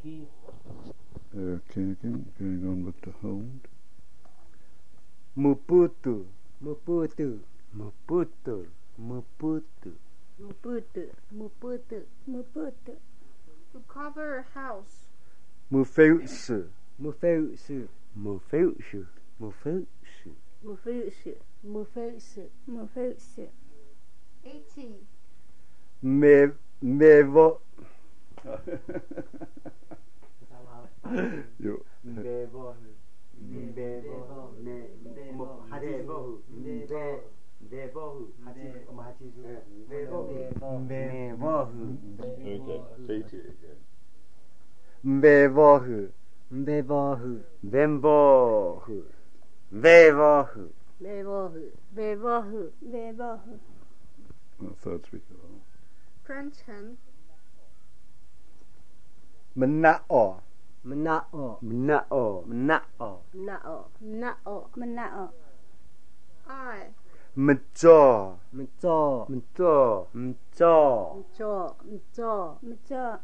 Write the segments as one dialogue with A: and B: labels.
A: Okay, again, going on with the hold.
B: Muputu.
C: Muputu.
B: Muputu. Muputu.
C: Muputu. Muputu. Muputu.
D: To cover a house.
B: Mufeusu.
C: Mufeusu.
B: Mufeusu. Mufeusu.
C: Mufeusu. Mufeusu. Mufeusu.
D: 80.
B: Mevo.
A: You,
B: Mevo.
A: okay, 80 again.
B: Mbevohu.
C: Mbevohu.
B: Vembohu. Vevohu.
C: Bevohu. Bevohu. Bevohu.
A: Well, third speaker.
D: Pranchen.
B: Menao.
C: Menao.
B: Menao. Menao.
C: Menao. Menao. Menao.
D: I.
B: Mejo.
C: Mejo.
B: Mejo. Mejo.
C: Mejo. Mejo. Mejo.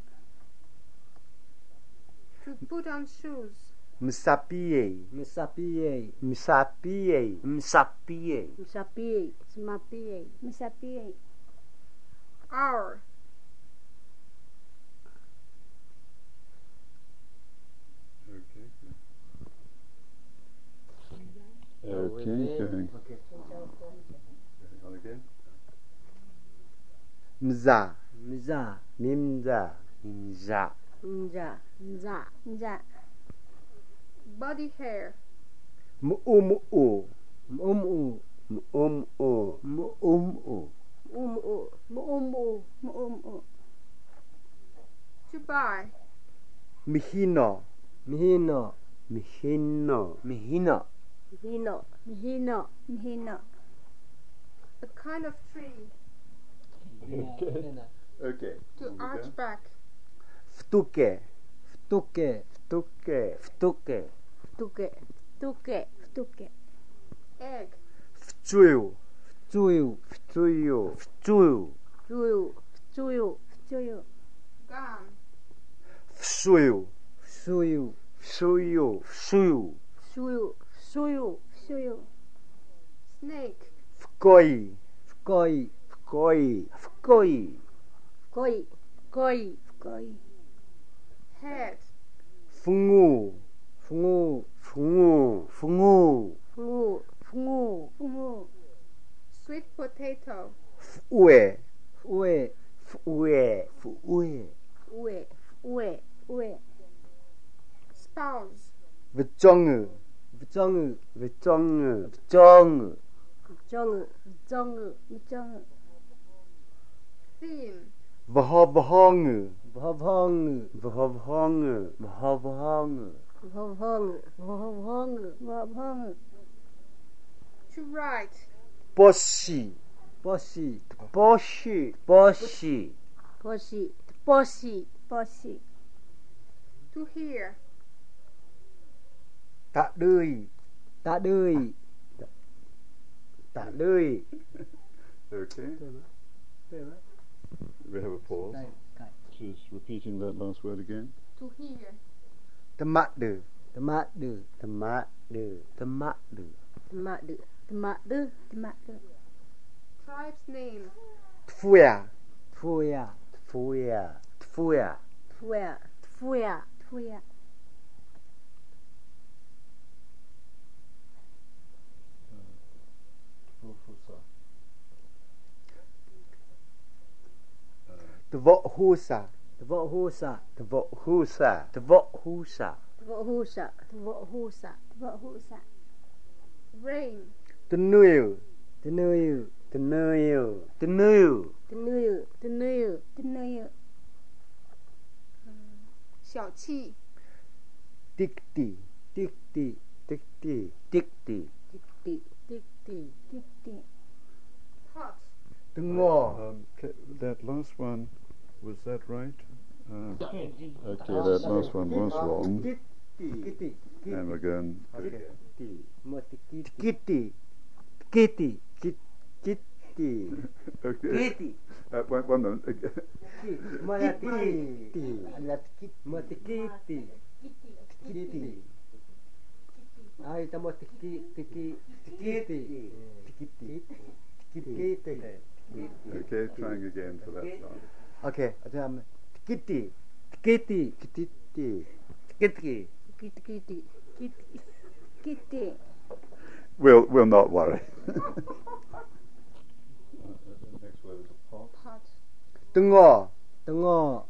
D: To put on shoes.
B: Msapie.
C: Mesapie.
B: Msapie. Msapie.
C: Mesapie. Semapie. Mesapie.
D: Our.
A: Okay, going.
C: Okay.
A: Going on again.
B: Mza.
C: Mza.
B: Mimza. Mimza.
C: Mza. Mza. Mza.
D: Body hair.
B: Mu'u.
C: Mu'u.
B: Mu'u.
C: Mu'u. Mu'u. Mu'u. Mu'u.
D: To buy.
B: Mihino.
C: Mihino.
B: Mihino. Mihino.
C: Mihino. Mihino. Mihino.
D: A kind of tree.
A: Okay.
D: To arch back.
B: Ftuke.
C: Ftuke.
B: Ftuke. Ftuke.
C: Ftuke. Ftuke. Ftuke.
D: Egg.
B: Ftuju.
C: Ftuju.
B: Ftuju. Ftuju.
C: Ftuju. Ftuju. Ftuju.
D: Gun.
B: Fsuju.
C: Fsuju.
B: Fsuju. Fsuju.
C: Fsuju. Fsuju. Fsuju.
D: Snake.
B: Fkoi.
C: Fkoi.
B: Fkoi. Fkoi.
C: Fkoi. Fkoi. Fkoi.
D: Head.
B: Fungu.
C: Fungu.
B: Fungu. Fungu.
C: Fungu. Fungu. Fungu.
D: Sweet potato.
B: Fue.
C: Fue.
B: Fue. Fue.
C: Fue. Fue. Fue.
D: Spouse.
B: Vjongu.
C: Vjongu.
B: Vjongu. Vjongu.
C: Vjongu. Vjongu. Vjongu.
D: Theme.
B: Vhavhangu.
C: Vhavhangu.
B: Vhavhangu. Vhavhangu.
C: Vhavhangu. Vhavhangu. Vhavhangu.
D: To write.
B: Boshi.
C: Boshi.
B: Boshi. Boshi.
C: Boshi. Boshi. Boshi.
D: To hear.
B: Tạ đươi.
C: Tạ đươi.
B: Tạ đươi.
A: Okay. We have a pause. Just repeating that last word again.
D: To hear.
B: Temadu.
C: Temadu.
B: Temadu. Temadu.
C: Temadu. Temadu. Temadu.
D: Tribe's name.
B: Tfuya.
C: Tfuya.
B: Tfuya. Tfuya.
C: Tfuya. Tfuya. Tfuya.
B: Tvohusa.
C: Tvohusa.
B: Tvohusa. Tvohusa.
C: Tvohusa. Tvohusa. Tvohusa.
D: Rain.
B: Tenuyu.
C: Tenuyu.
B: Tenuyu. Tenuyu.
C: Tenuyu. Tenuyu. Tenuyu.
D: 小气.
B: Tikti.
C: Tikti.
B: Tikti. Tikti.
C: Tikti. Tikti. Tikti.
D: Hot.
B: Tengo.
A: That last one, was that right? Okay, that last one was wrong.
C: Tikiti.
A: And we're going.
C: Tikiti.
B: Tikiti. Tikiti. 띠.
A: Okay.
B: 띠.
A: One minute.
B: 띠. 아니라 띠. 띠. 아, 일단 뭐 띠.
A: Okay, trying again for that time.
B: 오케이. 자, 한번 띠. 띠.
C: Kitty. Kitty.
A: We'll not worry. Next word is a pot.
D: pot,
B: 등어.
C: 등어.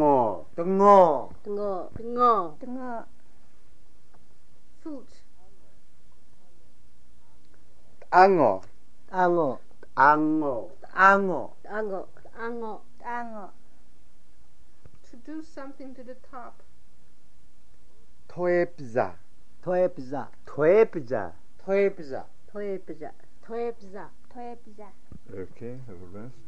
D: foot,
B: 앙어.
D: to do something to the top,
B: 토에피자.
C: 토에피자.
B: 토에피자.
C: 토에피자.
A: Okay, have a rest.